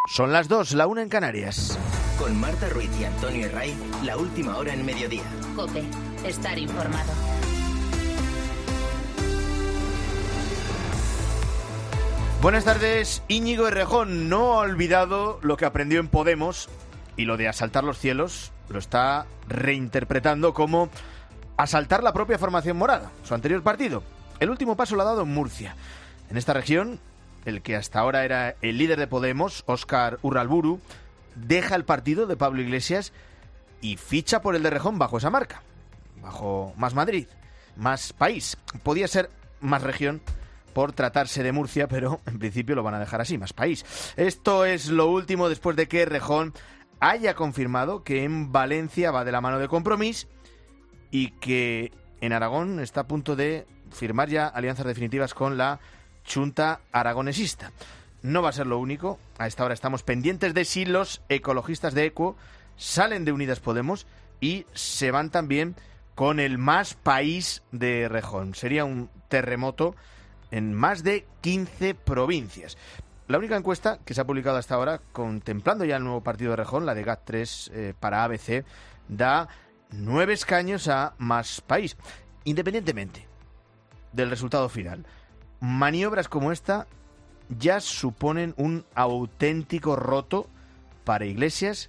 Son las 2, la 1 en Canarias. Con Marta Ruiz y Antonio Herray, la última hora en mediodía. COPE, estar informado. Buenas tardes. Íñigo Errejón no ha olvidado lo que aprendió en Podemos y lo de asaltar los cielos lo está reinterpretando como asaltar la propia formación morada, su anterior partido. El último paso lo ha dado en Murcia. En esta región, el que hasta ahora era el líder de Podemos, Óscar Urralburu, deja el partido de Pablo Iglesias y ficha por el de Errejón bajo esa marca, bajo Más Madrid, Más País. Podía ser Más Región por tratarse de Murcia, pero en principio lo van a dejar así, Más País. Esto es lo último después de que Errejón haya confirmado que en Valencia va de la mano de Compromís y que en Aragón está a punto de firmar ya alianzas definitivas con la Xunta aragonesista. No va a ser lo único. A esta hora estamos pendientes de si los ecologistas de Equo salen de Unidas Podemos y se van también con el Más País de Errejón. Sería un terremoto en más de 15 provincias. La única encuesta que se ha publicado hasta ahora, contemplando ya el nuevo partido de Errejón, la de GAT3 para ABC, da 9 escaños a Más País. Independientemente del resultado final, maniobras como esta ya suponen un auténtico roto para Iglesias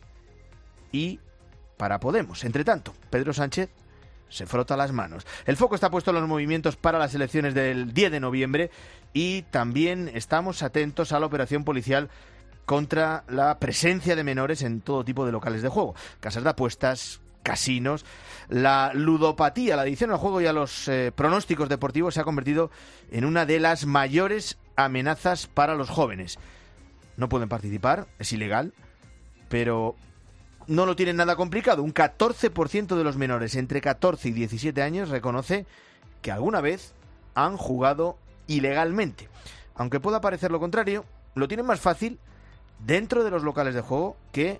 y para Podemos. Entre tanto, Pedro Sánchez se frota las manos. El foco está puesto en los movimientos para las elecciones del 10 de noviembre y también estamos atentos a la operación policial contra la presencia de menores en todo tipo de locales de juego. Casas de apuestas, casinos. La ludopatía, la adicción al juego y a los pronósticos deportivos se ha convertido en una de las mayores amenazas para los jóvenes. No pueden participar, es ilegal, pero no lo tienen nada complicado. Un 14% de los menores entre 14 y 17 años reconoce que alguna vez han jugado ilegalmente. Aunque pueda parecer lo contrario, lo tienen más fácil dentro de los locales de juego que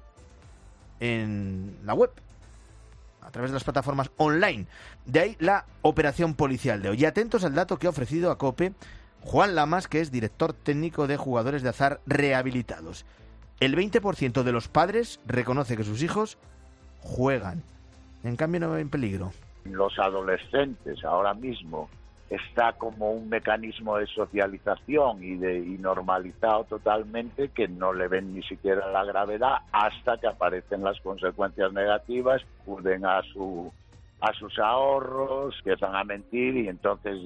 en la web, a través de las plataformas online. De ahí la operación policial de hoy. Y atentos al dato que ha ofrecido a COPE Juan Lamas, que es director técnico de jugadores de azar rehabilitados. El 20% de los padres reconoce que sus hijos juegan. En cambio, no ven peligro. Los adolescentes ahora mismo está como un mecanismo de socialización y normalizado totalmente, que no le ven ni siquiera la gravedad hasta que aparecen las consecuencias negativas, acuden a sus ahorros, empiezan a mentir y entonces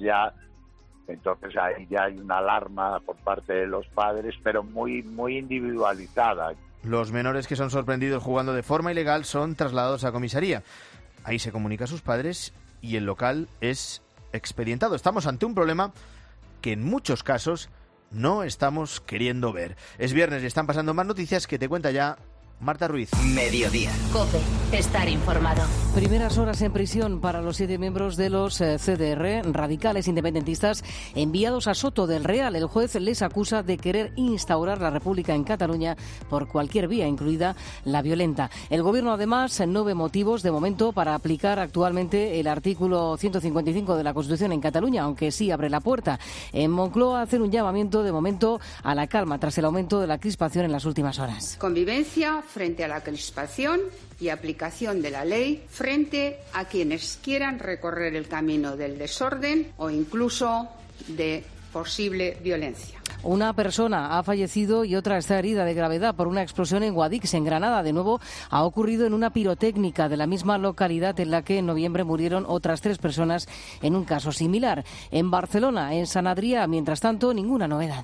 ahí ya hay una alarma por parte de los padres, pero muy, muy individualizada. Los menores que son sorprendidos jugando de forma ilegal son trasladados a comisaría. Ahí se comunica a sus padres y el local es expedientado. Estamos ante un problema que en muchos casos no estamos queriendo ver. Es viernes y están pasando más noticias que te cuenta ya Marta Ruiz. Mediodía. COPE, estar informado. Primeras horas en prisión para los 7 miembros de los CDR, radicales independentistas, enviados a Soto del Real. El juez les acusa de querer instaurar la República en Cataluña por cualquier vía, incluida la violenta. El Gobierno, además, no ve motivos de momento para aplicar actualmente el artículo 155 de la Constitución en Cataluña, aunque sí abre la puerta. En Moncloa hacen un llamamiento de momento a la calma tras el aumento de la crispación en las últimas horas. Convivencia frente a la crispación y aplicación de la ley frente a quienes quieran recorrer el camino del desorden o incluso de posible violencia. Una persona ha fallecido y otra está herida de gravedad por una explosión en Guadix, en Granada. De nuevo, ha ocurrido en una pirotécnica de la misma localidad en la que en noviembre murieron otras 3 personas en un caso similar. En Barcelona, en Sant Adrià, mientras tanto, ninguna novedad.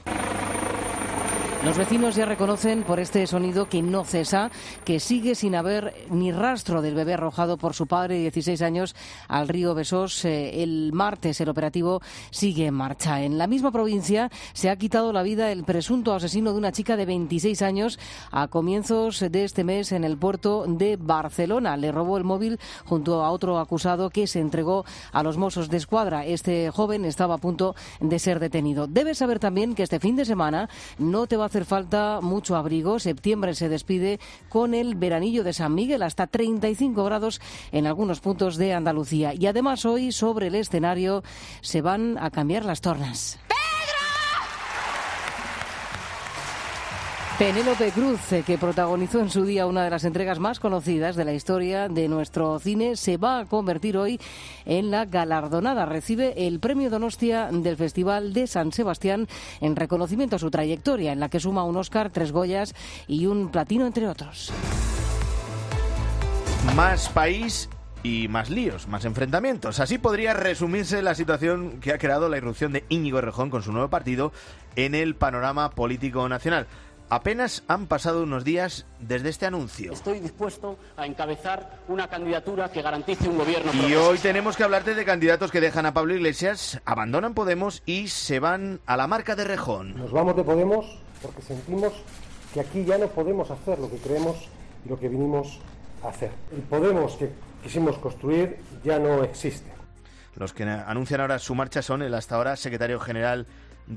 Los vecinos ya reconocen por este sonido que no cesa, que sigue sin haber ni rastro del bebé arrojado por su padre de 16 años al río Besós. El martes el operativo sigue en marcha. En la misma provincia se ha quitado la vida el presunto asesino de una chica de 26 años a comienzos de este mes en el puerto de Barcelona. Le robó el móvil junto a otro acusado que se entregó a los Mossos de Escuadra. Este joven estaba a punto de ser detenido. Debes saber también que este fin de semana no te va a hacer falta mucho abrigo. Septiembre se despide con el veranillo de San Miguel, hasta 35 grados en algunos puntos de Andalucía. Y además hoy sobre el escenario se van a cambiar las tornas. Penélope Cruz, que protagonizó en su día una de las entregas más conocidas de la historia de nuestro cine, se va a convertir hoy en la galardonada. Recibe el premio Donostia del Festival de San Sebastián en reconocimiento a su trayectoria, en la que suma un Oscar, 3 Goyas y un Platino, entre otros. Más país y más líos, más enfrentamientos. Así podría resumirse la situación que ha creado la irrupción de Íñigo Errejón con su nuevo partido en el panorama político nacional. Apenas han pasado unos días desde este anuncio. Estoy dispuesto a encabezar una candidatura que garantice un gobierno. Y hoy tenemos que hablarte de candidatos que dejan a Pablo Iglesias, abandonan Podemos y se van a la marca de Errejón. Nos vamos de Podemos porque sentimos que aquí ya no podemos hacer lo que creemos y lo que vinimos a hacer. El Podemos que quisimos construir ya no existe. Los que anuncian ahora su marcha son el hasta ahora secretario general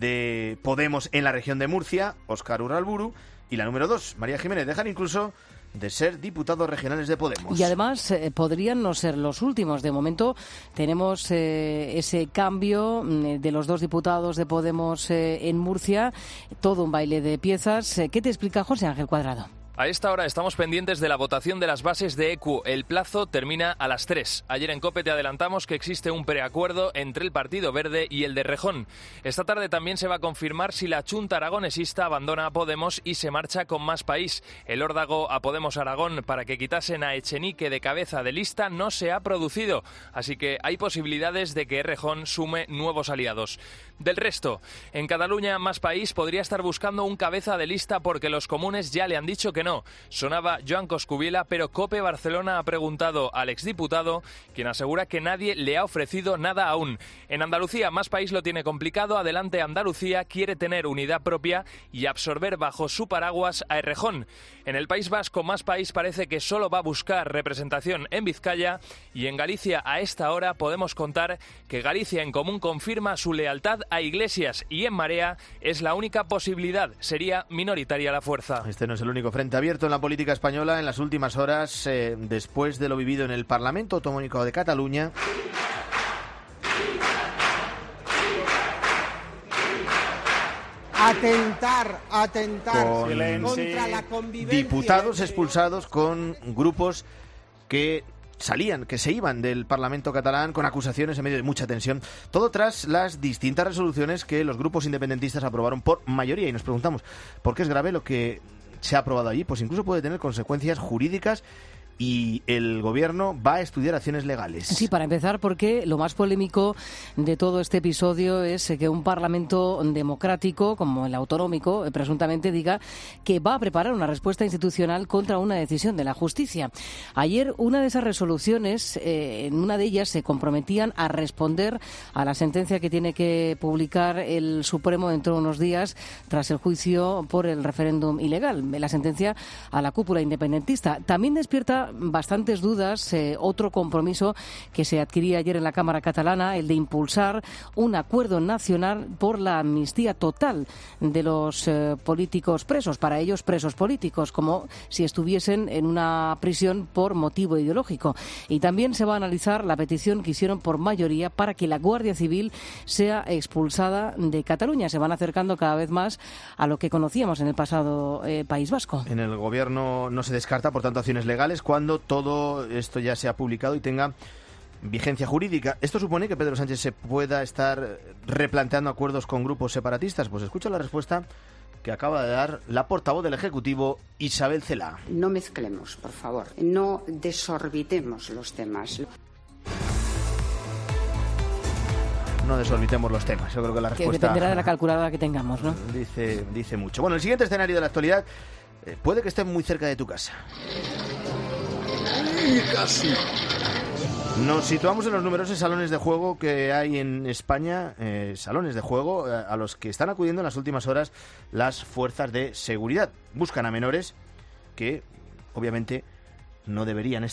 de Podemos en la región de Murcia, Óscar Urralburu, y la número 2, María Jiménez. Dejan incluso de ser diputados regionales de Podemos. Y además podrían no ser los últimos. De momento tenemos ese cambio de los 2 diputados de Podemos en Murcia, todo un baile de piezas. ¿Qué te explica José Ángel Cuadrado? A esta hora estamos pendientes de la votación de las bases de ECU. El plazo termina a las 3. Ayer en COPE te adelantamos que existe un preacuerdo entre el Partido Verde y el de Errejón. Esta tarde también se va a confirmar si la Chunta aragonesista abandona a Podemos y se marcha con Más País. El órdago a Podemos Aragón para que quitasen a Echenique de cabeza de lista no se ha producido. Así que hay posibilidades de que Errejón sume nuevos aliados. Del resto, en Cataluña Más País podría estar buscando un cabeza de lista porque los comunes ya le han dicho que no. Sonaba Joan Coscubiela, pero COPE Barcelona ha preguntado al exdiputado, quien asegura que nadie le ha ofrecido nada aún. En Andalucía, Más País lo tiene complicado. Adelante Andalucía quiere tener unidad propia y absorber bajo su paraguas a Errejón. En el País Vasco, Más País parece que solo va a buscar representación en Vizcaya, y en Galicia a esta hora podemos contar que Galicia en Común confirma su lealtad a Iglesias y en Marea es la única posibilidad. Sería minoritaria la fuerza. Este no es el único frente abierto en la política española en las últimas horas, después de lo vivido en el Parlamento Autonómico de Cataluña. Atentar contra la convivencia. Diputados expulsados con grupos que se iban del Parlamento catalán con acusaciones en medio de mucha tensión. Todo tras las distintas resoluciones que los grupos independentistas aprobaron por mayoría. Y nos preguntamos, ¿por qué es grave lo que se ha aprobado allí? Pues incluso puede tener consecuencias jurídicas y el Gobierno va a estudiar acciones legales. Sí, para empezar, porque lo más polémico de todo este episodio es que un Parlamento democrático, como el autonómico, presuntamente diga que va a preparar una respuesta institucional contra una decisión de la justicia. Ayer, una de esas resoluciones, en una de ellas se comprometían a responder a la sentencia que tiene que publicar el Supremo dentro de unos días tras el juicio por el referéndum ilegal, la sentencia a la cúpula independentista. También despierta bastantes dudas otro compromiso que se adquiría ayer en la Cámara catalana, el de impulsar un acuerdo nacional por la amnistía total de los políticos presos, para ellos presos políticos, como si estuviesen en una prisión por motivo ideológico. Y también se va a analizar la petición que hicieron por mayoría para que la Guardia Civil sea expulsada de Cataluña. Se van acercando cada vez más a lo que conocíamos en el pasado País Vasco. En el Gobierno no se descarta, por tanto, acciones legales cuando todo esto ya sea publicado y tenga vigencia jurídica. ¿Esto supone que Pedro Sánchez se pueda estar replanteando acuerdos con grupos separatistas? Pues escucha la respuesta que acaba de dar la portavoz del Ejecutivo, Isabel Celaá. No mezclemos, por favor. No desorbitemos los temas. No desorbitemos los temas. Yo creo que la respuesta... Que dependerá de la calculadora que tengamos, ¿no? Dice mucho. Bueno, el siguiente escenario de la actualidad puede que esté muy cerca de tu casa. Casi. Nos situamos en los numerosos salones de juego que hay en España, salones de juego a los que están acudiendo en las últimas horas las fuerzas de seguridad. Buscan a menores que, obviamente, no deberían estar.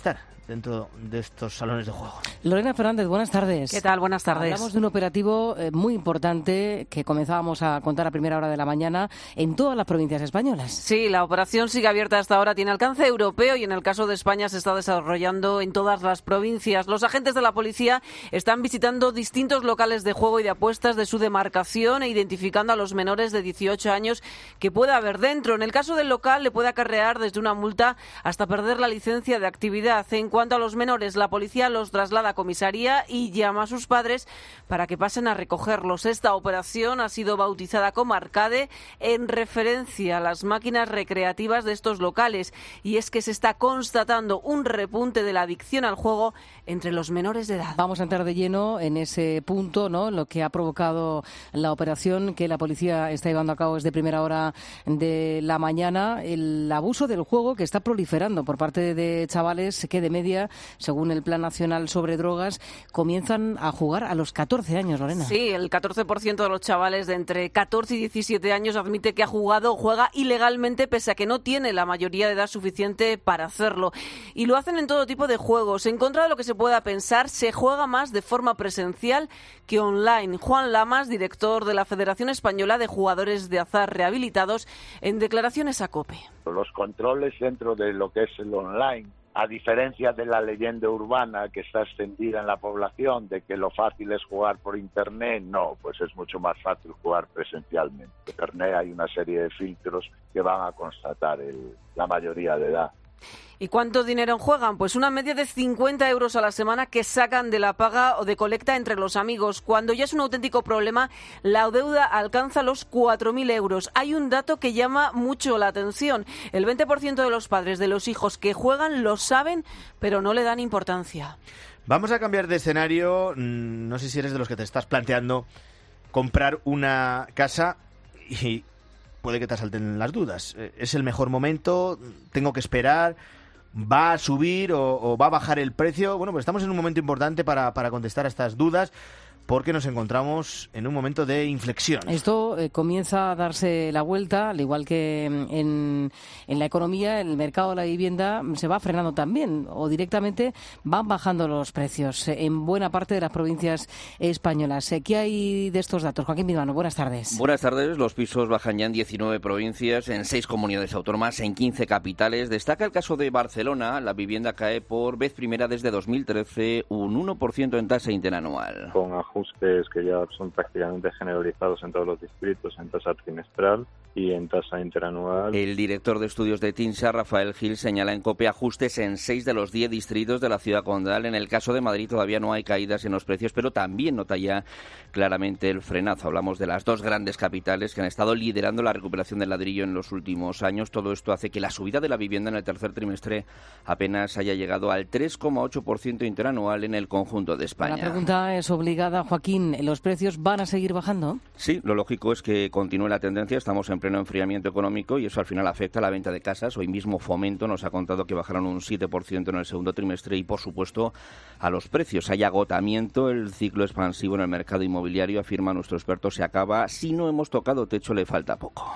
dentro de estos salones de juego. Lorena Fernández, buenas tardes. ¿Qué tal? Buenas tardes. Hablamos de un operativo muy importante que comenzábamos a contar a primera hora de la mañana en todas las provincias españolas. Sí, la operación sigue abierta hasta ahora, tiene alcance europeo y en el caso de España se está desarrollando en todas las provincias. Los agentes de la policía están visitando distintos locales de juego y de apuestas de su demarcación e identificando a los menores de 18 años que pueda haber dentro. En el caso del local le puede acarrear desde una multa hasta perder la licencia de actividad. En cuanto a los menores, la policía los traslada a comisaría y llama a sus padres para que pasen a recogerlos. Esta operación ha sido bautizada como Arcade en referencia a las máquinas recreativas de estos locales, y es que se está constatando un repunte de la adicción al juego entre los menores de edad. Vamos a entrar de lleno en ese punto, ¿no? Lo que ha provocado la operación que la policía está llevando a cabo desde primera hora de la mañana, el abuso del juego que está proliferando por parte de chavales que de media, según el Plan Nacional sobre Drogas, comienzan a jugar a los 14 años, Lorena. Sí, el 14% de los chavales de entre 14 y 17 años admite que ha jugado o juega ilegalmente, pese a que no tiene la mayoría de edad suficiente para hacerlo. Y lo hacen en todo tipo de juegos. En contra de lo que se pueda pensar, se juega más de forma presencial que online. Juan Lamas, director de la Federación Española de Jugadores de Azar Rehabilitados, en declaraciones a COPE. Los controles dentro de lo que es el online, a diferencia de la leyenda urbana que está extendida en la población de que lo fácil es jugar por Internet, no, pues es mucho más fácil jugar presencialmente. En Internet hay una serie de filtros que van a constatar la mayoría de edad. ¿Y cuánto dinero juegan? Pues una media de 50 euros a la semana que sacan de la paga o de colecta entre los amigos. Cuando ya es un auténtico problema, la deuda alcanza los 4.000 euros. Hay un dato que llama mucho la atención. El 20% de los padres de los hijos que juegan lo saben, pero no le dan importancia. Vamos a cambiar de escenario. No sé si eres de los que te estás planteando comprar una casa y puede que te asalten las dudas. ¿Es el mejor momento? ¿Tengo que esperar? ¿Va a subir o va a bajar el precio? Bueno, pues estamos en un momento importante para contestar a estas dudas, porque nos encontramos en un momento de inflexión. Esto comienza a darse la vuelta, al igual que en la economía, el mercado de la vivienda se va frenando también, o directamente van bajando los precios en buena parte de las provincias españolas. ¿Qué hay de estos datos? Joaquín Vidano, buenas tardes. Buenas tardes. Los pisos bajan ya en 19 provincias, en 6 comunidades autónomas, en 15 capitales. Destaca el caso de Barcelona. La vivienda cae por vez primera desde 2013, un 1% en tasa interanual. Con ajustes que ya son prácticamente generalizados en todos los distritos, en tasa trimestral y en tasa interanual. El director de estudios de TINSA, Rafael Gil, señala en COPE ajustes en 6 de los 10 distritos de la ciudad condal. En el caso de Madrid todavía no hay caídas en los precios, pero también nota ya claramente el frenazo. Hablamos de las dos grandes capitales que han estado liderando la recuperación del ladrillo en los últimos años. Todo esto hace que la subida de la vivienda en el tercer trimestre apenas haya llegado al 3,8% interanual en el conjunto de España. La pregunta es obligada, Joaquín. ¿Los precios van a seguir bajando? Sí, lo lógico es que continúe la tendencia. Estamos en pleno enfriamiento económico y eso al final afecta a la venta de casas. Hoy mismo Fomento nos ha contado que bajaron un 7% en el segundo trimestre y, por supuesto, a los precios. Hay agotamiento. El ciclo expansivo en el mercado inmobiliario, afirma nuestro experto, se acaba. Si no hemos tocado techo, le falta poco.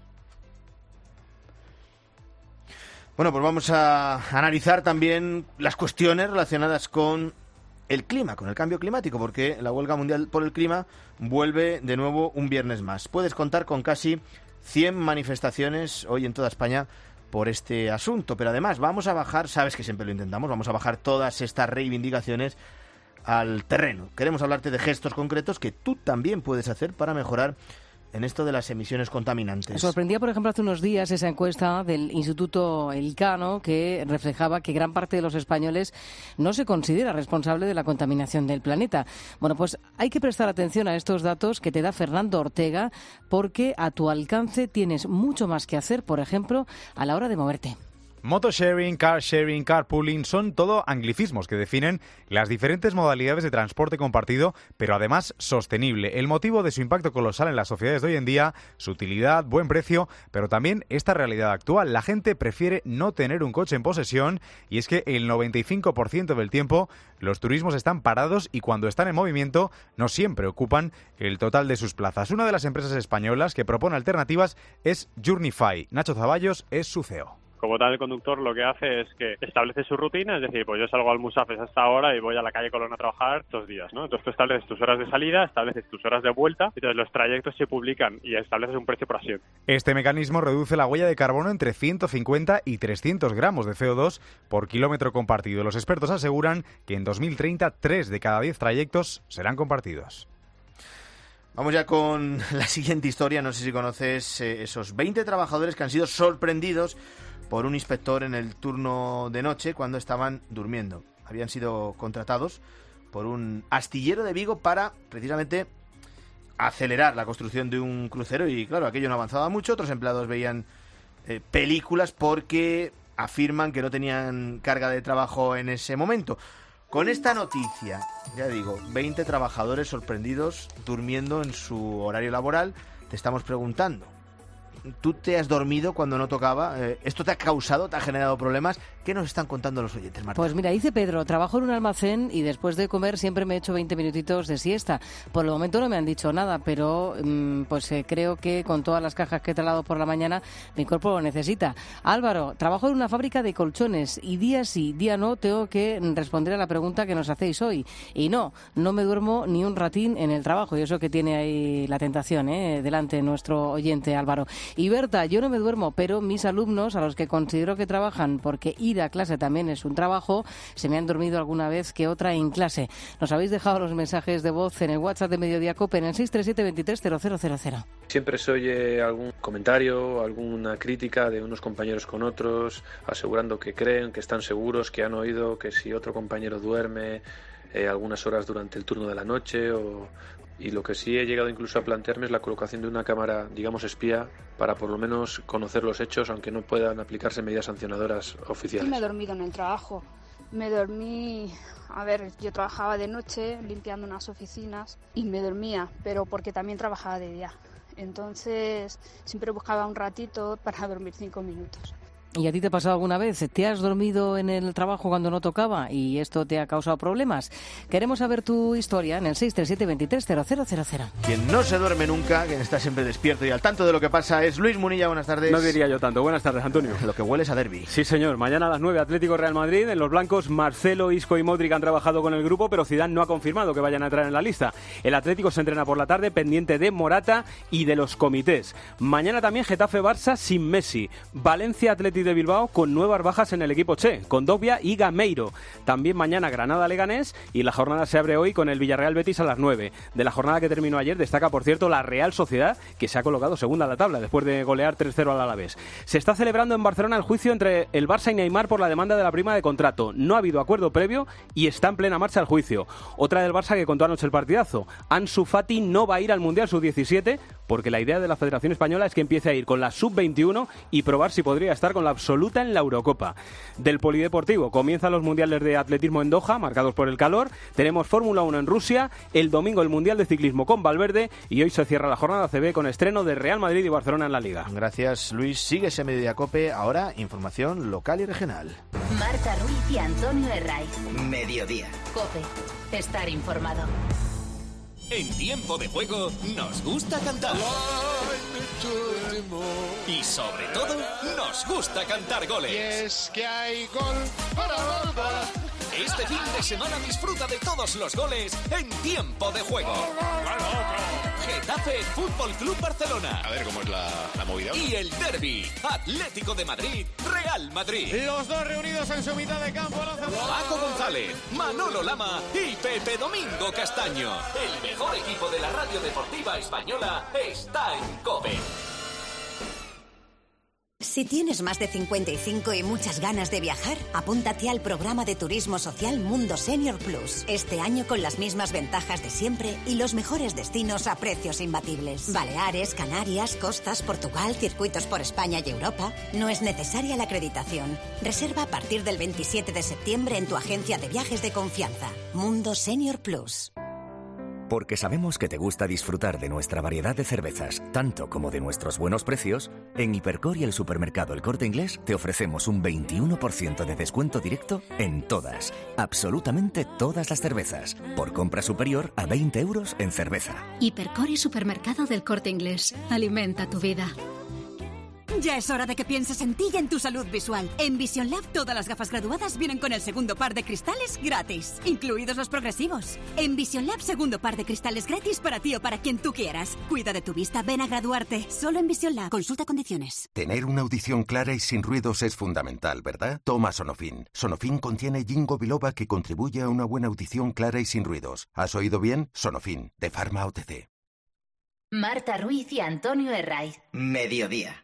Bueno, pues vamos a analizar también las cuestiones relacionadas con el clima, con el cambio climático, porque la huelga mundial por el clima vuelve de nuevo un viernes más. Puedes contar con casi 100 manifestaciones hoy en toda España por este asunto, pero además vamos a bajar, sabes que siempre lo intentamos, vamos a bajar todas estas reivindicaciones al terreno. Queremos hablarte de gestos concretos que tú también puedes hacer para mejorar en esto de las emisiones contaminantes. Sorprendía, por ejemplo, hace unos días esa encuesta del Instituto Elcano que reflejaba que gran parte de los españoles no se considera responsable de la contaminación del planeta. Bueno, pues hay que prestar atención a estos datos que te da Fernando Ortega, porque a tu alcance tienes mucho más que hacer, por ejemplo, a la hora de moverte. Motosharing, car sharing, carpooling son todo anglicismos que definen las diferentes modalidades de transporte compartido, pero además sostenible. El motivo de su impacto colosal en las sociedades de hoy en día, su utilidad, buen precio, pero también esta realidad actual. La gente prefiere no tener un coche en posesión y es que el 95% del tiempo los turismos están parados y cuando están en movimiento no siempre ocupan el total de sus plazas. Una de las empresas españolas que propone alternativas es Journeyfy. Nacho Zaballos es su CEO. Como tal, el conductor lo que hace es que establece su rutina, es decir, pues yo salgo al Musafes a esta hora y voy a la calle Colón a trabajar estos días, ¿no? Entonces tú estableces tus horas de salida, estableces tus horas de vuelta, entonces los trayectos se publican y estableces un precio por asiento. Este mecanismo reduce la huella de carbono entre 150 y 300 gramos de CO2 por kilómetro compartido. Los expertos aseguran que en 2030 3 de cada 10 trayectos serán compartidos. Vamos ya con la siguiente historia. No sé si conoces esos 20 trabajadores que han sido sorprendidos por un inspector en el turno de noche cuando estaban durmiendo. Habían sido contratados por un astillero de Vigo para, precisamente, acelerar la construcción de un crucero y, claro, aquello no avanzaba mucho. Otros empleados veían películas porque afirman que no tenían carga de trabajo en ese momento. Con esta noticia, ya digo, 20 trabajadores sorprendidos durmiendo en su horario laboral. Te estamos preguntando, ¿tú te has dormido cuando no tocaba? ¿Esto te ha causado, te ha generado problemas? ¿Qué nos están contando los oyentes, Marta? Pues mira, dice Pedro, trabajo en un almacén y después de comer siempre me echo 20 minutitos de siesta. Por el momento no me han dicho nada, pero creo que con todas las cajas que he trasladado por la mañana, mi cuerpo lo necesita. Álvaro, trabajo en una fábrica de colchones y día sí, día no, tengo que responder a la pregunta que nos hacéis hoy. Y no me duermo ni un ratín en el trabajo. Y eso que tiene ahí la tentación, delante nuestro oyente Álvaro. Y Berta, yo no me duermo, pero mis alumnos, a los que considero que trabajan, porque ir a clase también es un trabajo, se me han dormido alguna vez que otra en clase. Nos habéis dejado los mensajes de voz en el WhatsApp de Mediodía COPE en el 637-230000. Siempre se oye algún comentario, alguna crítica de unos compañeros con otros, asegurando que creen, que están seguros, que han oído que si otro compañero duerme algunas horas durante el turno de la noche y lo que sí he llegado incluso a plantearme es la colocación de una cámara, digamos, espía, para por lo menos conocer los hechos, aunque no puedan aplicarse medidas sancionadoras oficiales. Sí, me he dormido en el trabajo. Me dormí, yo trabajaba de noche limpiando unas oficinas y me dormía, pero porque también trabajaba de día. Entonces siempre buscaba un ratito para dormir 5 minutos. ¿Y a ti te ha pasado alguna vez? ¿Te has dormido en el trabajo cuando no tocaba y esto te ha causado problemas? Queremos saber tu historia en el 637-230000. Quien no se duerme nunca, quien está siempre despierto y al tanto de lo que pasa es Luis Munilla. Buenas tardes. No diría yo tanto. Buenas tardes, Antonio. Lo que huele es a derbi. Sí, señor. Mañana a las 9, Atlético Real Madrid. En los blancos, Marcelo, Isco y Modric han trabajado con el grupo, pero Zidane no ha confirmado que vayan a entrar en la lista. El Atlético se entrena por la tarde, pendiente de Morata y de los comités. Mañana también Getafe-Barça sin Messi. Valencia-Athletic de Bilbao con nuevas bajas en el equipo Che, con Dobia y Gameiro. También mañana Granada-Leganés y la jornada se abre hoy con el Villarreal-Betis a las 9. De la jornada que terminó ayer destaca, por cierto, la Real Sociedad, que se ha colocado segunda en la tabla después de golear 3-0 al Alavés. Se está celebrando en Barcelona el juicio entre el Barça y Neymar por la demanda de la prima de contrato. No ha habido acuerdo previo y está en plena marcha el juicio. Otra del Barça que contó anoche el partidazo. Ansu Fati no va a ir al Mundial Sub-17 porque la idea de la Federación Española es que empiece a ir con la Sub-21 y probar si podría estar con la absoluta en la Eurocopa. Del polideportivo comienzan los mundiales de atletismo en Doha, marcados por el calor. Tenemos Fórmula 1 en Rusia, el domingo el mundial de ciclismo con Valverde y hoy se cierra la jornada ACB con estreno de Real Madrid y Barcelona en la Liga. Gracias, Luis. Síguese Mediodía COPE. Ahora información local y regional. Marta Ruiz y Antonio Herraiz. Mediodía. COPE. Estar informado. En Tiempo de Juego nos gusta cantar. Y sobre todo, nos gusta cantar goles. Y es que hay gol para Barça. Este fin de semana disfruta de todos los goles en Tiempo de Juego. Getafe Fútbol Club Barcelona. A ver cómo es la movida. Y el derbi, Atlético de Madrid, Real Madrid. Los dos reunidos en su mitad de campo. Paco González, Manolo Lama y Pepe Domingo Castaño. El mejor equipo de la radio deportiva española está en COPE. Si tienes más de 55 y muchas ganas de viajar, apúntate al programa de turismo social Mundo Senior Plus. Este año con las mismas ventajas de siempre y los mejores destinos a precios imbatibles. Baleares, Canarias, costas, Portugal, circuitos por España y Europa. No es necesaria la acreditación. Reserva a partir del 27 de septiembre en tu agencia de viajes de confianza. Mundo Senior Plus. Porque sabemos que te gusta disfrutar de nuestra variedad de cervezas, tanto como de nuestros buenos precios, en Hipercor y el supermercado El Corte Inglés te ofrecemos un 21% de descuento directo en todas, absolutamente todas las cervezas, por compra superior a 20 euros en cerveza. Hipercor y supermercado del Corte Inglés. Alimenta tu vida. Ya es hora de que pienses en ti y en tu salud visual. En Vision Lab todas las gafas graduadas vienen con el segundo par de cristales gratis, incluidos los progresivos. En Vision Lab segundo par de cristales gratis para ti o para quien tú quieras. Cuida de tu vista, ven a graduarte. Solo en Vision Lab. Consulta condiciones. Tener una audición clara y sin ruidos es fundamental, ¿verdad? Toma Sonofin. Sonofin contiene ginkgo biloba que contribuye a una buena audición clara y sin ruidos. ¿Has oído bien? Sonofin, de Pharma OTC. Marta Ruiz y Antonio Herraiz. Mediodía.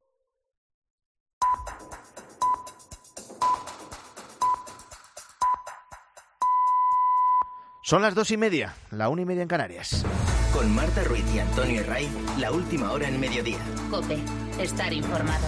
Son las 2:30, la 1:30 en Canarias. Con Marta Ruiz y Antonio Herraiz, la última hora en Mediodía. COPE, estar informado.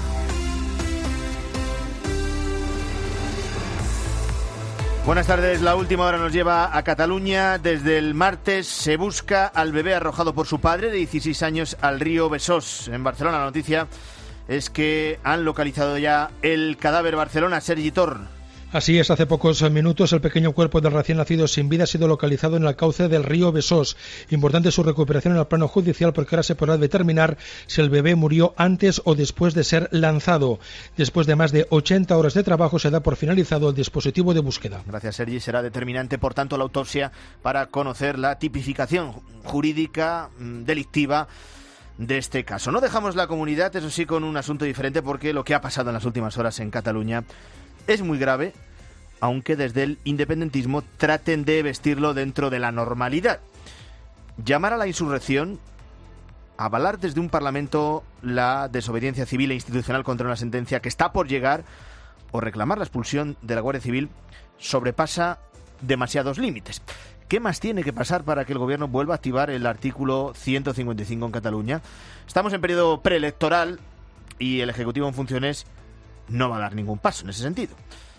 Buenas tardes, la última hora nos lleva a Cataluña. Desde el martes se busca al bebé arrojado por su padre de 16 años al río Besós. En Barcelona la noticia es que han localizado ya el cadáver. Barcelona, Sergi Torn. Así es, hace pocos minutos el pequeño cuerpo del recién nacido sin vida ha sido localizado en el cauce del río Besós. Importante su recuperación en el plano judicial porque ahora se podrá determinar si el bebé murió antes o después de ser lanzado. Después de más de 80 horas de trabajo se da por finalizado el dispositivo de búsqueda. Gracias, Sergi. Será determinante, por tanto, la autopsia para conocer la tipificación jurídica delictiva de este caso. No dejamos la comunidad, eso sí, con un asunto diferente porque lo que ha pasado en las últimas horas en Cataluña es muy grave, aunque desde el independentismo traten de vestirlo dentro de la normalidad. Llamar a la insurrección, avalar desde un parlamento la desobediencia civil e institucional contra una sentencia que está por llegar o reclamar la expulsión de la Guardia Civil sobrepasa demasiados límites. ¿Qué más tiene que pasar para que el gobierno vuelva a activar el artículo 155 en Cataluña? Estamos en periodo preelectoral y el Ejecutivo en funciones no va a dar ningún paso en ese sentido.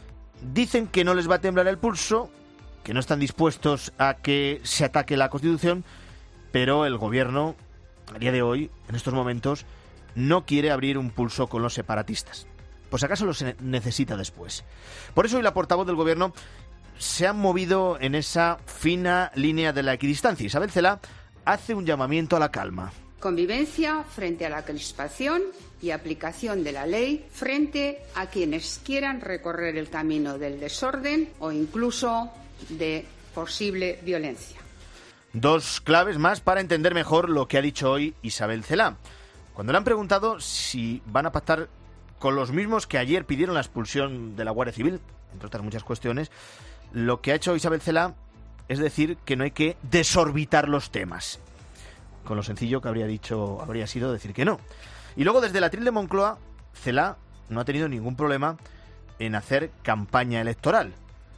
Dicen que no les va a temblar el pulso, que no están dispuestos a que se ataque la Constitución, pero el gobierno, a día de hoy, en estos momentos, no quiere abrir un pulso con los separatistas. Pues acaso los necesita después. Por eso hoy la portavoz del gobierno se ha movido en esa fina línea de la equidistancia. Isabel Celaá hace un llamamiento a la calma. Convivencia frente a la crispación y aplicación de la ley frente a quienes quieran recorrer el camino del desorden o incluso de posible violencia. Dos claves más para entender mejor lo que ha dicho hoy Isabel Celaá. Cuando le han preguntado si van a pactar con los mismos que ayer pidieron la expulsión de la Guardia Civil, entre otras muchas cuestiones, lo que ha hecho Isabel Celaá es decir que no hay que desorbitar los temas. Con lo sencillo que habría sido decir que no. Y luego desde el atril de Moncloa, Celaá no ha tenido ningún problema en hacer campaña electoral.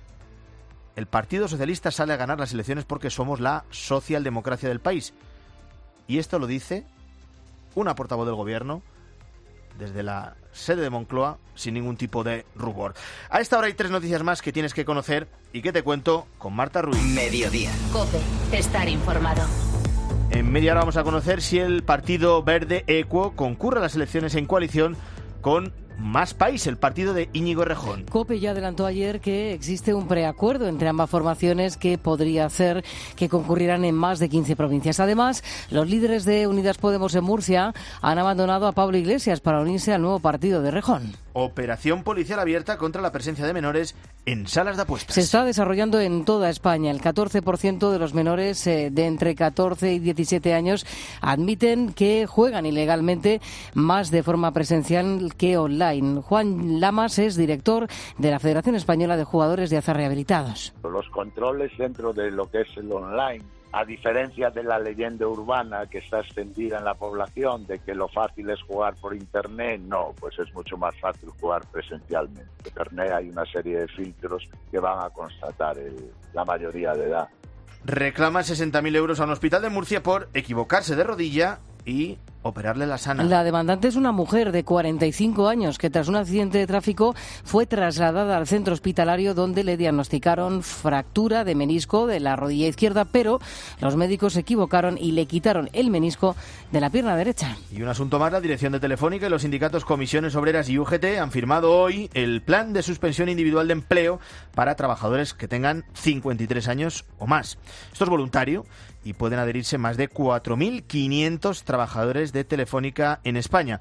El Partido Socialista sale a ganar las elecciones porque somos la socialdemocracia del país. Y esto lo dice una portavoz del gobierno desde la sede de Moncloa sin ningún tipo de rubor. A esta hora hay 3 noticias más que tienes que conocer y que te cuento con Marta Ruiz. Mediodía. COPE, estar informado. En media hora vamos a conocer si el Partido Verde Equo concurre a las elecciones en coalición con Más País, el partido de Íñigo Errejón. COPE ya adelantó ayer que existe un preacuerdo entre ambas formaciones que podría hacer que concurrieran en más de 15 provincias. Además, los líderes de Unidas Podemos en Murcia han abandonado a Pablo Iglesias para unirse al nuevo partido de Errejón. Operación policial abierta contra la presencia de menores en salas de apuestas. Se está desarrollando en toda España. El 14% de los menores de entre 14 y 17 años admiten que juegan ilegalmente más de forma presencial que online. Juan Lamas es director de la Federación Española de Jugadores de Azar Rehabilitados. Los controles dentro de lo que es el online, a diferencia de la leyenda urbana que está extendida en la población de que lo fácil es jugar por Internet, no, pues es mucho más fácil jugar presencialmente. En Internet hay una serie de filtros que van a constatar la mayoría de edad. Reclama 60.000 euros a un hospital de Murcia por equivocarse de rodilla y operarle la sana. La demandante es una mujer de 45 años que tras un accidente de tráfico fue trasladada al centro hospitalario donde le diagnosticaron fractura de menisco de la rodilla izquierda, pero los médicos se equivocaron y le quitaron el menisco de la pierna derecha. Y un asunto más, la dirección de Telefónica y los sindicatos Comisiones Obreras y UGT han firmado hoy el plan de suspensión individual de empleo para trabajadores que tengan 53 años o más. Esto es voluntario y pueden adherirse más de 4.500 trabajadores de Telefónica en España.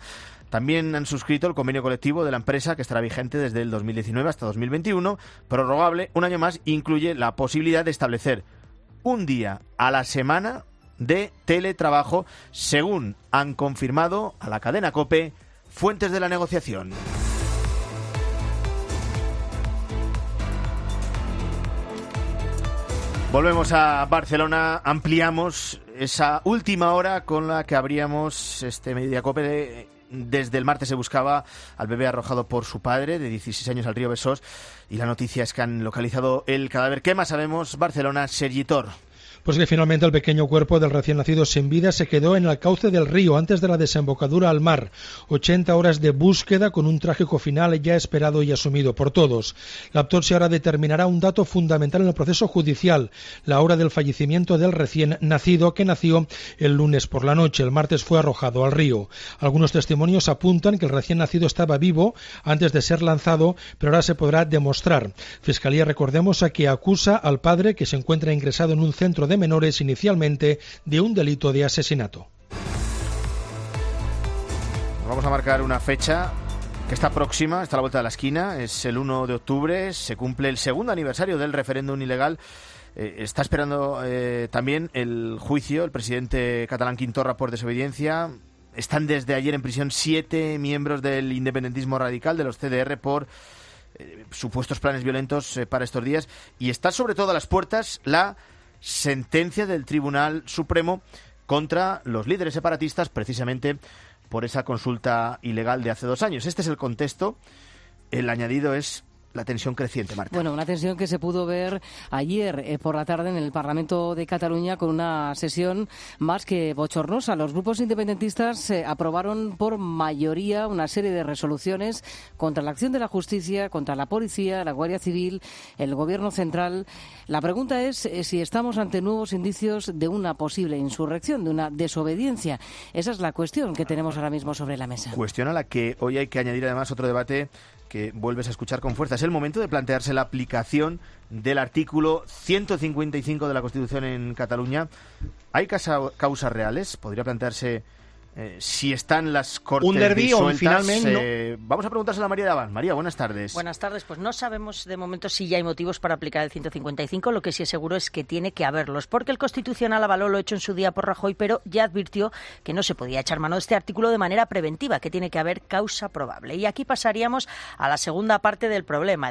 También han suscrito el convenio colectivo de la empresa, que estará vigente desde el 2019 hasta 2021, prorrogable un año más, incluye la posibilidad de establecer un día a la semana de teletrabajo, según han confirmado a la cadena COPE fuentes de la negociación. Volvemos a Barcelona, ampliamos esa última hora con la que abríamos este Mediodía COPE. Desde el martes se buscaba al bebé arrojado por su padre, de 16 años, al río Besós, y la noticia es que han localizado el cadáver. ¿Qué más sabemos? Barcelona, Sergi Tor. Pues que finalmente el pequeño cuerpo del recién nacido sin vida se quedó en el cauce del río antes de la desembocadura al mar. 80 horas de búsqueda con un trágico final ya esperado y asumido por todos. La autopsia ahora determinará un dato fundamental en el proceso judicial, la hora del fallecimiento del recién nacido, que nació el lunes por la noche. El martes fue arrojado al río. Algunos testimonios apuntan que el recién nacido estaba vivo antes de ser lanzado, pero ahora se podrá demostrar. Fiscalía, recordemos, a que acusa al padre, que se encuentra ingresado en un centro de menores inicialmente, de un delito de asesinato. Vamos a marcar una fecha que está próxima, está a la vuelta de la esquina, es el 1 de octubre, se cumple el segundo aniversario del referéndum ilegal. Está esperando también el juicio el presidente catalán Quim Torra por desobediencia. Están desde ayer en prisión 7 miembros del independentismo radical, de los CDR, por supuestos planes violentos para estos días. Y está sobre todo a las puertas la sentencia del Tribunal Supremo contra los líderes separatistas, precisamente por esa consulta ilegal de hace 2 años. Este es el contexto. El añadido es la tensión creciente, Marta. Bueno, una tensión que se pudo ver ayer por la tarde en el Parlamento de Cataluña, con una sesión más que bochornosa. Los grupos independentistas aprobaron por mayoría una serie de resoluciones contra la acción de la justicia, contra la policía, la Guardia Civil, el Gobierno central. La pregunta es si estamos ante nuevos indicios de una posible insurrección, de una desobediencia. Esa es la cuestión que tenemos ahora mismo sobre la mesa. Cuestión a la que hoy hay que añadir además otro debate que vuelves a escuchar con fuerza. Es el momento de plantearse la aplicación del artículo 155 de la Constitución en Cataluña. ¿Hay causas reales? Podría plantearse si están las Cortes un derbi disueltas. Finalmente, Vamos a preguntárselo a María Davant. María, buenas tardes. Buenas tardes. Pues no sabemos de momento si ya hay motivos para aplicar el 155. Lo que sí es seguro es que tiene que haberlos, porque el Constitucional avaló lo hecho en su día por Rajoy, pero ya advirtió que no se podía echar mano de este artículo de manera preventiva, que tiene que haber causa probable. Y aquí pasaríamos a la segunda parte del problema. El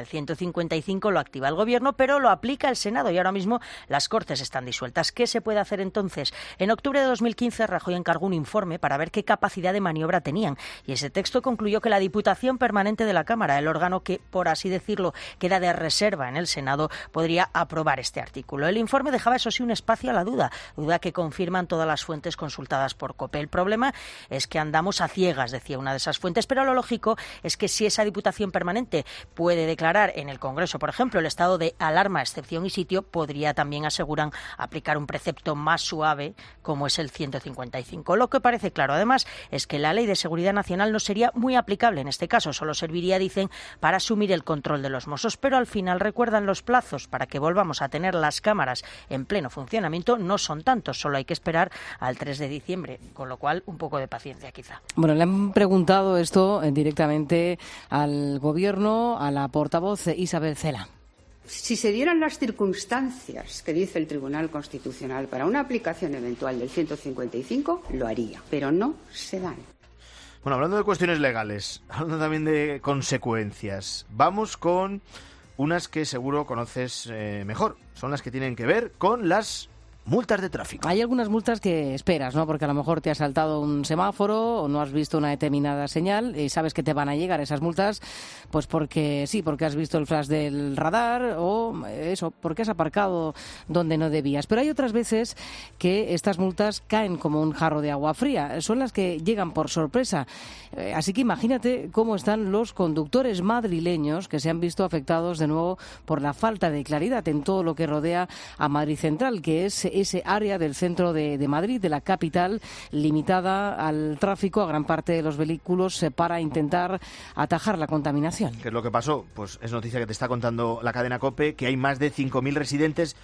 155 lo activa el Gobierno, pero lo aplica el Senado, y ahora mismo las Cortes están disueltas. ¿Qué se puede hacer entonces? En octubre de 2015, Rajoy encargó un informe para ver qué capacidad de maniobra tenían, y ese texto concluyó que la Diputación Permanente de la Cámara, el órgano que, por así decirlo, queda de reserva en el Senado, podría aprobar este artículo. El informe dejaba, eso sí, un espacio a la duda que confirman todas las fuentes consultadas por COPE. El problema es que andamos a ciegas, decía una de esas fuentes, pero lo lógico es que si esa Diputación Permanente puede declarar en el Congreso, por ejemplo, el estado de alarma, excepción y sitio, podría también, aseguran, aplicar un precepto más suave como es el 155. Lo que parece claro, además, es que la Ley de Seguridad Nacional no sería muy aplicable en este caso, solo serviría, dicen, para asumir el control de los Mossos, pero al final, recuerdan, los plazos para que volvamos a tener las cámaras en pleno funcionamiento no son tantos, solo hay que esperar al 3 de diciembre, con lo cual un poco de paciencia quizá. Bueno, le han preguntado esto directamente al Gobierno, a la portavoz Isabel Cela. Si se dieran las circunstancias que dice el Tribunal Constitucional para una aplicación eventual del 155, lo haría, pero no se dan. Bueno, hablando de cuestiones legales, hablando también de consecuencias, vamos con unas que seguro conoces mejor. Son las que tienen que ver con las multas de tráfico. Hay algunas multas que esperas, ¿no? Porque a lo mejor te ha saltado un semáforo o no has visto una determinada señal y sabes que te van a llegar esas multas, pues porque sí, porque has visto el flash del radar o eso, porque has aparcado donde no debías. Pero hay otras veces que estas multas caen como un jarro de agua fría. Son las que llegan por sorpresa. Así que imagínate cómo están los conductores madrileños que se han visto afectados de nuevo por la falta de claridad en todo lo que rodea a Madrid Central, que es ese área del centro de Madrid, de la capital, limitada al tráfico, a gran parte de los vehículos, para intentar atajar la contaminación. ¿Qué es lo que pasó? Pues es noticia que te está contando la cadena COPE, que hay más de 5.000 residentes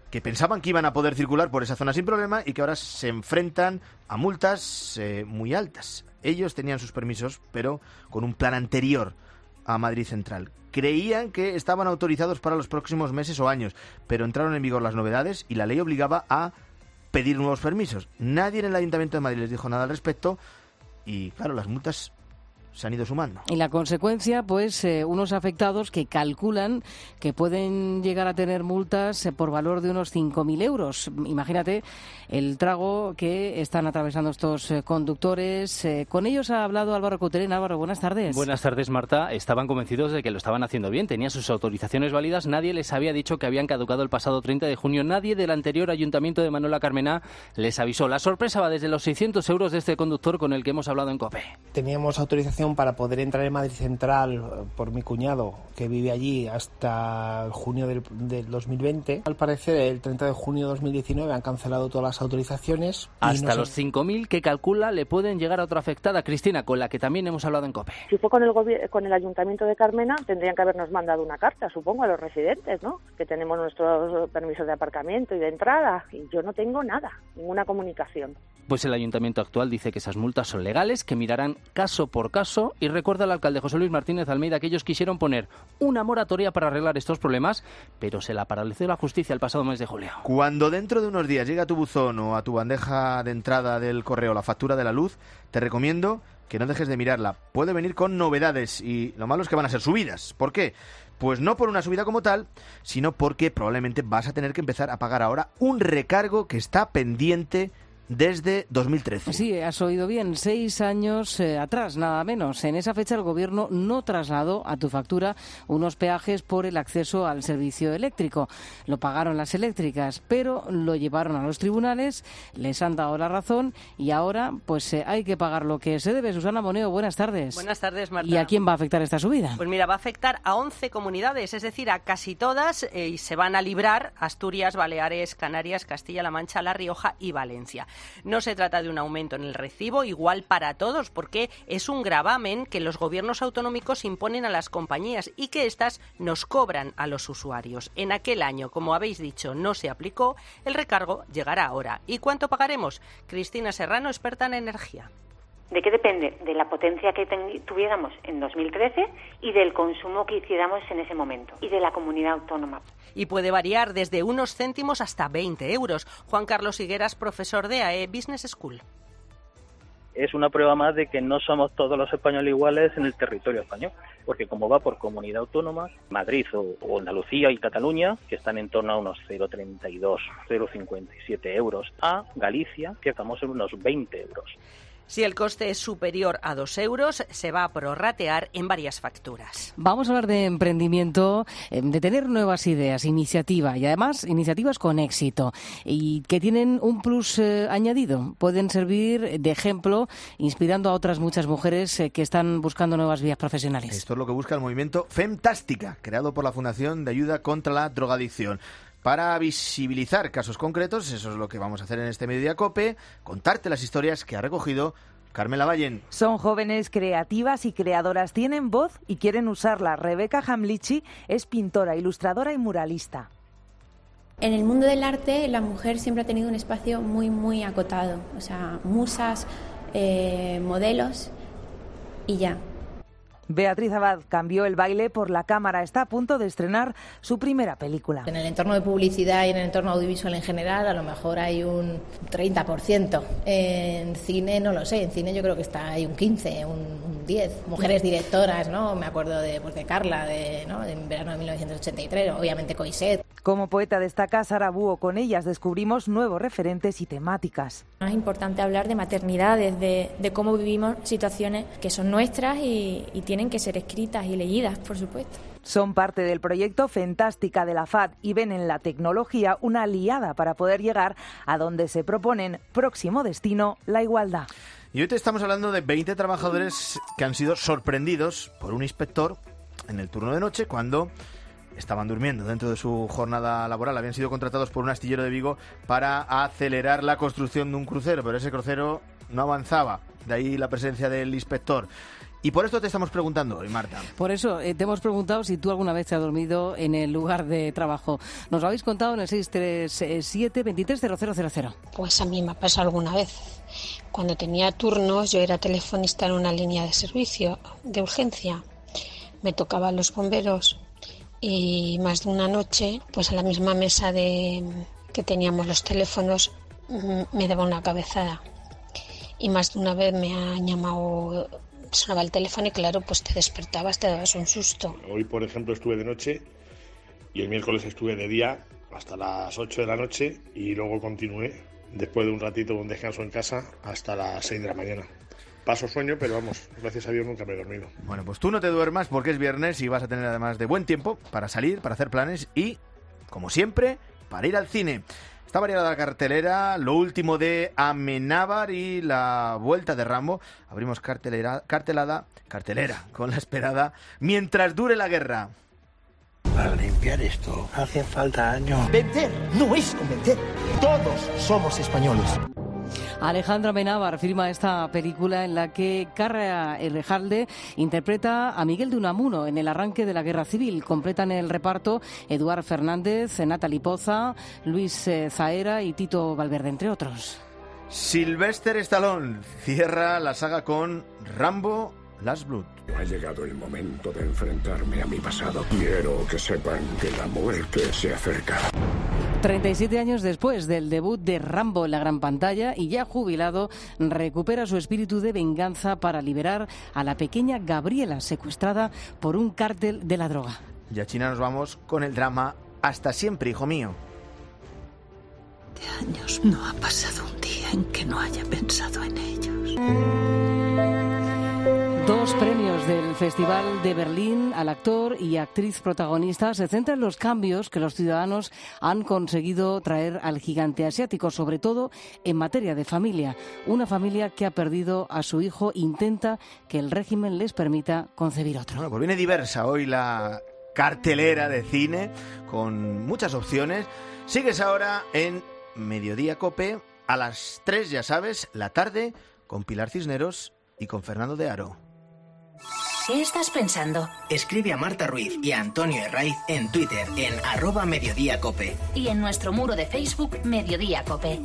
que pensaban que iban a poder circular por esa zona sin problema y que ahora se enfrentan a multas muy altas. Ellos tenían sus permisos, pero con un plan anterior a Madrid Central. Creían que estaban autorizados para los próximos meses o años, pero entraron en vigor las novedades y la ley obligaba a pedir nuevos permisos. Nadie en el Ayuntamiento de Madrid les dijo nada al respecto y, claro, las multas se han ido sumando. Y la consecuencia, pues, unos afectados que calculan que pueden llegar a tener multas por valor de unos 5.000 euros. Imagínate el trago que están atravesando estos conductores. Con ellos ha hablado Álvaro Couterén. Álvaro, buenas tardes. Buenas tardes, Marta. Estaban convencidos de que lo estaban haciendo bien. Tenían sus autorizaciones válidas. Nadie les había dicho que habían caducado el pasado 30 de junio. Nadie del anterior Ayuntamiento de Manuela Carmena les avisó. La sorpresa va desde los 600 euros de este conductor con el que hemos hablado en COPE. Teníamos autorización para poder entrar en Madrid Central por mi cuñado, que vive allí, hasta junio del 2020. Al parecer, el 30 de junio de 2019 han cancelado todas las autorizaciones. Hasta los 5.000 que calcula le pueden llegar a otra afectada, Cristina, con la que también hemos hablado en COPE. Si fue con el Ayuntamiento de Carmena, tendrían que habernos mandado una carta, supongo, a los residentes, ¿no? Que tenemos nuestros permisos de aparcamiento y de entrada. Y yo no tengo nada, ninguna comunicación. Pues el Ayuntamiento actual dice que esas multas son legales, que mirarán caso por caso, y recuerda al alcalde José Luis Martínez Almeida que ellos quisieron poner una moratoria para arreglar estos problemas, pero se la paralizó la justicia el pasado mes de julio. Cuando dentro de unos días llega a tu buzón o a tu bandeja de entrada del correo la factura de la luz, te recomiendo que no dejes de mirarla. Puede venir con novedades y lo malo es que van a ser subidas. ¿Por qué? Pues no por una subida como tal, sino porque probablemente vas a tener que empezar a pagar ahora un recargo que está pendiente desde 2013. Sí, has oído bien, 6 años atrás, nada menos. En esa fecha el Gobierno no trasladó a tu factura unos peajes por el acceso al servicio eléctrico. Lo pagaron las eléctricas, pero lo llevaron a los tribunales, les han dado la razón y ahora pues hay que pagar lo que se debe. Susana Moneo, buenas tardes. Buenas tardes, Marta. ¿Y a quién va a afectar esta subida? Pues mira, va a afectar a 11 comunidades, es decir, a casi todas, y se van a librar Asturias, Baleares, Canarias, Castilla-La Mancha, La Rioja y Valencia. No se trata de un aumento en el recibo igual para todos, porque es un gravamen que los gobiernos autonómicos imponen a las compañías y que éstas nos cobran a los usuarios. En aquel año, como habéis dicho, no se aplicó, el recargo llegará ahora. ¿Y cuánto pagaremos? Cristina Serrano, experta en energía. ¿De qué depende? De la potencia que tuviéramos en 2013 y del consumo que hiciéramos en ese momento y de la comunidad autónoma. Y puede variar desde unos céntimos hasta 20 euros. Juan Carlos Higueras, profesor de AE Business School. Es una prueba más de que no somos todos los españoles iguales en el territorio español, porque como va por comunidad autónoma, Madrid o Andalucía y Cataluña, que están en torno a unos 0,32, 0,57 euros, a Galicia, que estamos en unos 20 euros. Si el coste es superior a 2 euros, se va a prorratear en varias facturas. Vamos a hablar de emprendimiento, de tener nuevas ideas, iniciativa y además iniciativas con éxito y que tienen un plus añadido. Pueden servir de ejemplo inspirando a otras muchas mujeres que están buscando nuevas vías profesionales. Esto es lo que busca el movimiento Femtástica, creado por la Fundación de Ayuda contra la Drogadicción. Para visibilizar casos concretos, eso es lo que vamos a hacer en este Mediodía COPE, contarte las historias que ha recogido Carmen Lavallen. Son jóvenes creativas y creadoras, tienen voz y quieren usarla. Rebeca Hamlichi es pintora, ilustradora y muralista. En el mundo del arte, la mujer siempre ha tenido un espacio muy, muy acotado. O sea, musas, modelos y ya. Beatriz Abad cambió el baile por la cámara. Está a punto de estrenar su primera película. En el entorno de publicidad y en el entorno audiovisual en general, a lo mejor hay un 30%. En cine, no lo sé. En cine yo creo que hay un 15, un 10. Mujeres directoras, ¿no? Me acuerdo de Carla, en verano de 1983. Obviamente Coixet. Como poeta destaca Sara Búho. Con ellas descubrimos nuevos referentes y temáticas. Es importante hablar de maternidades, de cómo vivimos situaciones que son nuestras y tienen que ser escritas y leídas, por supuesto. Son parte del proyecto Femtástica de la FAD y ven en la tecnología una aliada para poder llegar a donde se proponen próximo destino, la igualdad. Y hoy te estamos hablando de 20 trabajadores que han sido sorprendidos por un inspector en el turno de noche cuando estaban durmiendo dentro de su jornada laboral. Habían sido contratados por un astillero de Vigo para acelerar la construcción de un crucero, pero ese crucero no avanzaba. De ahí la presencia del inspector. Y por esto te estamos preguntando hoy, Marta. Por eso te hemos preguntado si tú alguna vez te has dormido en el lugar de trabajo. Nos lo habéis contado en el 637-230000. Pues a mí me ha pasado alguna vez. Cuando tenía turnos, yo era telefonista en una línea de servicio de urgencia. Me tocaban los bomberos y más de una noche, pues a la misma mesa que teníamos los teléfonos, me daba una cabezada. Y más de una vez me han llamado, sonaba el teléfono y claro, pues te despertabas, te dabas un susto. Hoy, por ejemplo, estuve de noche y el miércoles estuve de día hasta las 8 de la noche y luego continué, después de un ratito, un descanso en casa, hasta las 6 de la mañana. Paso sueño, pero vamos, gracias a Dios nunca me he dormido. Bueno, pues tú no te duermas porque es viernes y vas a tener además de buen tiempo para salir, para hacer planes y, como siempre, para ir al cine. Está variada la cartelera, lo último de Amenábar y la vuelta de Rambo. Abrimos cartelera con la esperada Mientras dure la guerra. Para limpiar esto hace falta años. Vencer no es convencer. Todos somos españoles. Alejandro Amenábar firma esta película en la que Carra Errejalde interpreta a Miguel de Unamuno en el arranque de la Guerra Civil. Completan el reparto Eduard Fernández, Natalie Poza, Luis Zaera y Tito Valverde, entre otros. Sylvester Stallone cierra la saga con Rambo Last Blood. Ha llegado el momento de enfrentarme a mi pasado. Quiero que sepan que la muerte se acerca. 37 años después del debut de Rambo en la gran pantalla y ya jubilado, recupera su espíritu de venganza para liberar a la pequeña Gabriela, secuestrada por un cártel de la droga. Y a China nos vamos con el drama Hasta siempre, hijo mío. De años no ha pasado un día en que no haya pensado en ellos. 2 premios del Festival de Berlín al actor y actriz protagonista se centran en los cambios que los ciudadanos han conseguido traer al gigante asiático, sobre todo en materia de familia. Una familia que ha perdido a su hijo intenta que el régimen les permita concebir otro. Bueno, pues viene diversa hoy la cartelera de cine con muchas opciones. Sigues ahora en Mediodía COPE a las 3, ya sabes, la tarde, con Pilar Cisneros y con Fernando de Aro. ¿Qué estás pensando? Escribe a Marta Ruiz y a Antonio Herraiz en Twitter en @mediodíacope. Y en nuestro muro de Facebook, Mediodía COPE.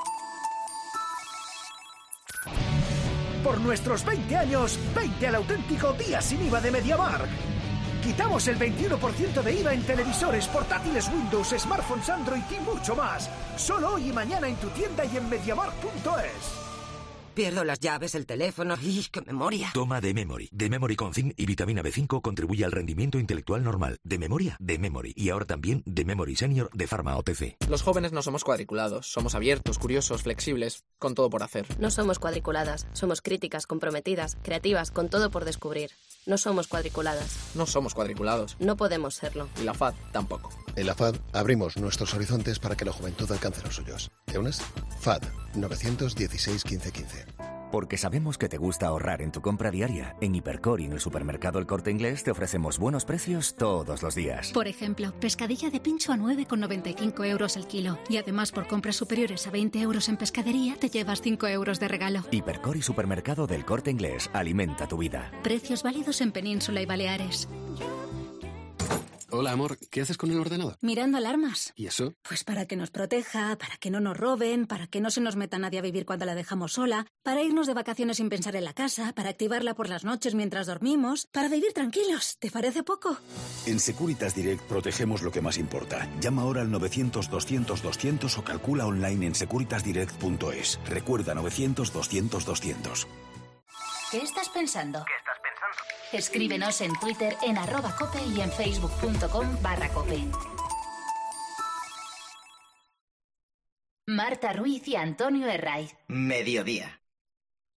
Por nuestros 20 años, 20 al auténtico día sin IVA de MediaMarkt. Quitamos el 21% de IVA en televisores, portátiles Windows, smartphones Android y mucho más. Solo hoy y mañana en tu tienda y en MediaMarkt.es. Pierdo las llaves, el teléfono. ¡Y qué memoria! Toma D-Memory. D-Memory con zinc y vitamina B5 contribuye al rendimiento intelectual normal. ¿De memoria? D-Memory. Y ahora también D-Memory Senior de Pharma OTC. Los jóvenes no somos cuadriculados. Somos abiertos, curiosos, flexibles, con todo por hacer. No somos cuadriculadas. Somos críticas, comprometidas, creativas, con todo por descubrir. No somos cuadriculadas. No somos cuadriculados. No podemos serlo. Y la FAD tampoco. En la FAD abrimos nuestros horizontes para que la juventud alcance los suyos. ¿Te unes? FAD 916 1515. Porque sabemos que te gusta ahorrar en tu compra diaria. En Hipercor y en el supermercado El Corte Inglés te ofrecemos buenos precios todos los días. Por ejemplo, pescadilla de pincho a 9,95 € el kilo. Y además, por compras superiores a 20 € en pescadería, te llevas 5 € de regalo. Hipercor y supermercado del Corte Inglés. Alimenta tu vida. Precios válidos en Península y Baleares. Hola, amor. ¿Qué haces con el ordenador? Mirando alarmas. ¿Y eso? Pues para que nos proteja, para que no nos roben, para que no se nos meta nadie a vivir cuando la dejamos sola, para irnos de vacaciones sin pensar en la casa, para activarla por las noches mientras dormimos, para vivir tranquilos. ¿Te parece poco? En Securitas Direct protegemos lo que más importa. Llama ahora al 900-200-200 o calcula online en securitasdirect.es. Recuerda 900-200-200. ¿Qué estás pensando? Escríbenos en Twitter en @cope y en facebook.com/cope. Marta Ruiz y Antonio Herraiz. Mediodía.